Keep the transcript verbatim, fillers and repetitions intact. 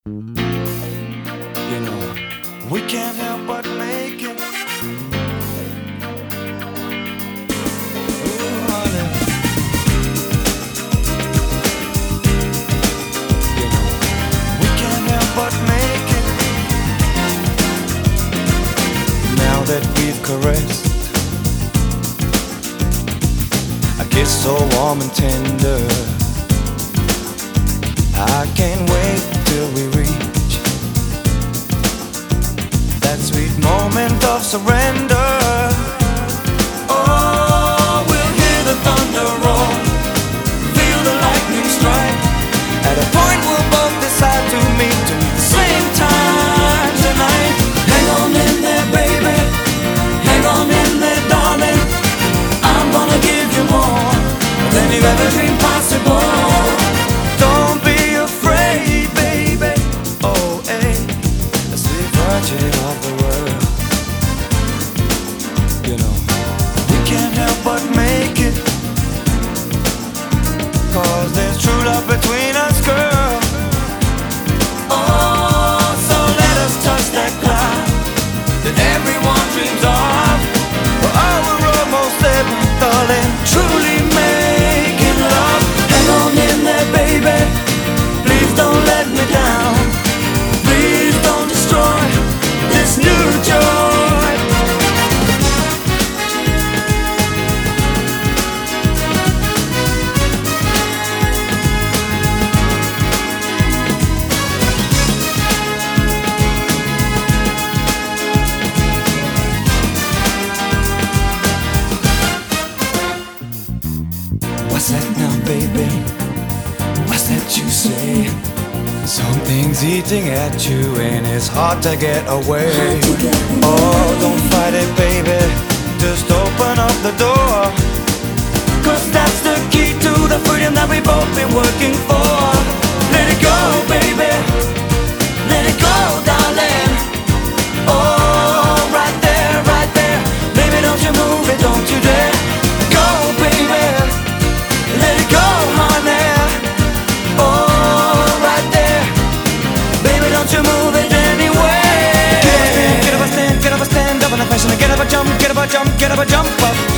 You know, we can't help but make it. Ooh, honey. You know, we can't help but make it. Now that we've caressed, a kiss so warm and tender, I can't wait till we reach that sweet moment of surrender. Oh, we'll hear the thunder roar, feel the lightning strike. At a point we'll both decide to meet to meet the same time tonight. Hang on in there, baby, hang on in there, darling. I'm gonna give you more than you've ever dreamed possible. Don't be afraid, baby. Oh, hey, that's the virgin of the world. You know, we can't help but make it, 'cause there's true love between us, girl. Oh, so let us touch that cloud that everyone dreams of. For oh, we're almost there, darling, truly making love. Hang on in there, baby, please don't let me down. Please don't destroy this new joy. What's that now, baby? What's that you say? Something's eating at you and it's hard to get away. Oh, don't fight it, baby, just open up the door, 'cause that's the key to the freedom that we've both been working for. Let it go, baby, let it go, darling. Oh, right there, right there. Baby, don't you move it, don't you dare. Go, baby, let it go, honey. Oh, right there. Baby, don't you move it anyway. Get up a stand, get up a stand, get up a stand up in a fashion. Get up a jump, get up a jump, get up a jump up.